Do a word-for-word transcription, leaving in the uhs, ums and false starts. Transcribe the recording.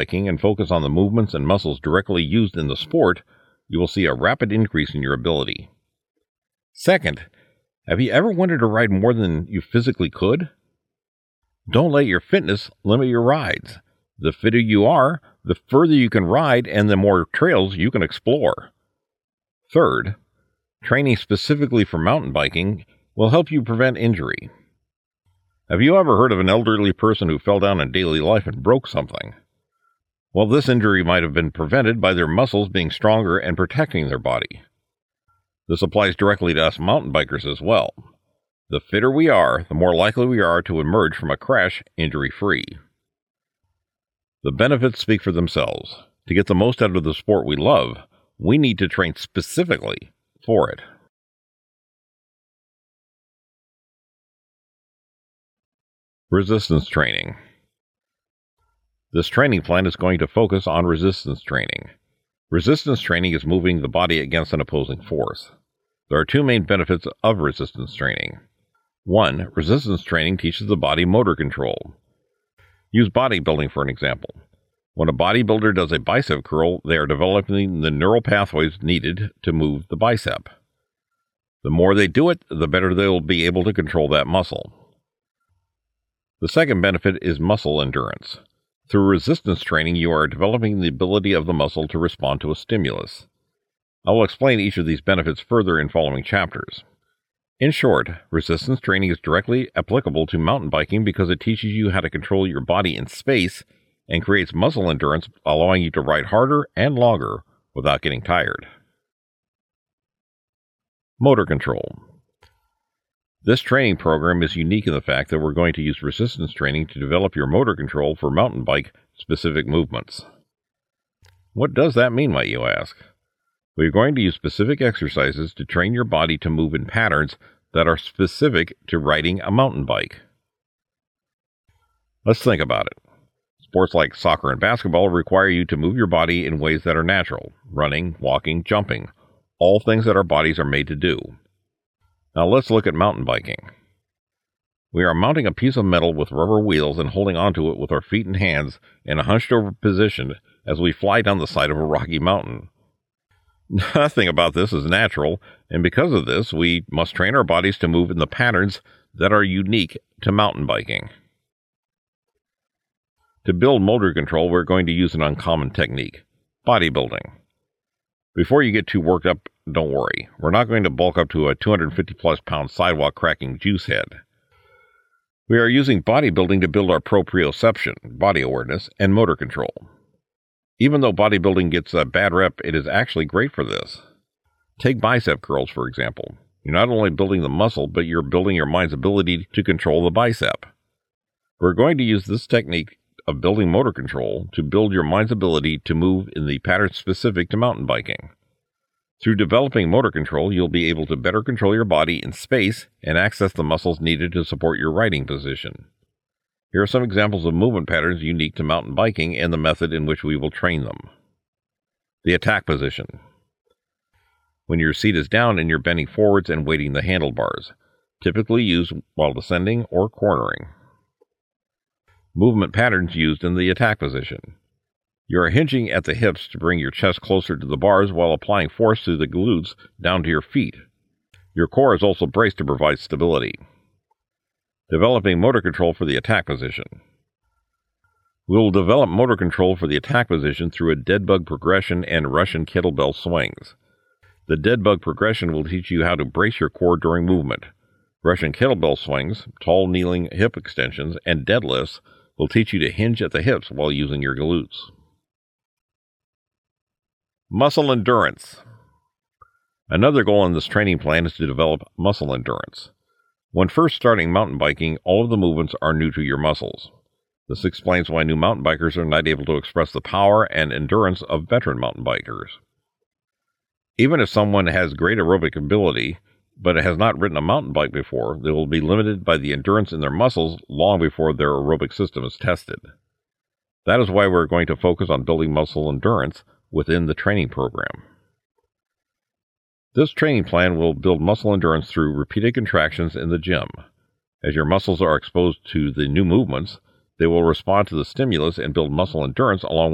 biking and focus on the movements and muscles directly used in the sport, you will see a rapid increase in your ability. Second, have you ever wanted to ride more than you physically could? Don't let your fitness limit your rides. The fitter you are, the further you can ride and the more trails you can explore. Third, training specifically for mountain biking will help you prevent injury. Have you ever heard of an elderly person who fell down in daily life and broke something? Well, this injury might have been prevented by their muscles being stronger and protecting their body. This applies directly to us mountain bikers as well. The fitter we are, the more likely we are to emerge from a crash injury-free. The benefits speak for themselves. To get the most out of the sport we love, we need to train specifically for it. Resistance training. This training plan is going to focus on resistance training. Resistance training is moving the body against an opposing force. There are two main benefits of resistance training. One, resistance training teaches the body motor control. Use bodybuilding for an example. When a bodybuilder does a bicep curl, they are developing the neural pathways needed to move the bicep. The more they do it, the better they will be able to control that muscle. The second benefit is muscle endurance. Through resistance training, you are developing the ability of the muscle to respond to a stimulus. I will explain each of these benefits further in following chapters. In short, resistance training is directly applicable to mountain biking because it teaches you how to control your body in space and creates muscle endurance, allowing you to ride harder and longer without getting tired. Motor control. This training program is unique in the fact that we're going to use resistance training to develop your motor control for mountain bike specific movements. What does that mean, might you ask? We are going to use specific exercises to train your body to move in patterns that are specific to riding a mountain bike. Let's think about it. Sports like soccer and basketball require you to move your body in ways that are natural: running, walking, jumping, all things that our bodies are made to do. Now let's look at mountain biking. We are mounting a piece of metal with rubber wheels and holding onto it with our feet and hands in a hunched over position as we fly down the side of a rocky mountain. Nothing about this is natural, and because of this, we must train our bodies to move in the patterns that are unique to mountain biking. To build motor control, we're going to use an uncommon technique: bodybuilding. Before you get too worked up, don't worry. We're not going to bulk up to a two hundred fifty plus pound sidewalk cracking juice head. We are using bodybuilding to build our proprioception, body awareness, and motor control. Even though bodybuilding gets a bad rep, it is actually great for this. Take bicep curls, for example. You're not only building the muscle, but you're building your mind's ability to control the bicep. We're going to use this technique of building motor control to build your mind's ability to move in the patterns specific to mountain biking. Through developing motor control, you'll be able to better control your body in space and access the muscles needed to support your riding position. Here are some examples of movement patterns unique to mountain biking and the method in which we will train them. The attack position. When your seat is down and you're bending forwards and weighting the handlebars, typically used while descending or cornering. Movement patterns used in the attack position. You are hinging at the hips to bring your chest closer to the bars while applying force through the glutes down to your feet. Your core is also braced to provide stability. Developing motor control for the attack position. We will develop motor control for the attack position through a dead bug progression and Russian kettlebell swings. The dead bug progression will teach you how to brace your core during movement. Russian kettlebell swings, tall kneeling hip extensions, and deadlifts will teach you to hinge at the hips while using your glutes. Muscle endurance. Another goal in this training plan is to develop muscle endurance. When first starting mountain biking, all of the movements are new to your muscles. This explains why new mountain bikers are not able to express the power and endurance of veteran mountain bikers. Even if someone has great aerobic ability, but has not ridden a mountain bike before, they will be limited by the endurance in their muscles long before their aerobic system is tested. That is why we're going to focus on building muscle endurance within the training program. This training plan will build muscle endurance through repeated contractions in the gym. As your muscles are exposed to the new movements, they will respond to the stimulus and build muscle endurance along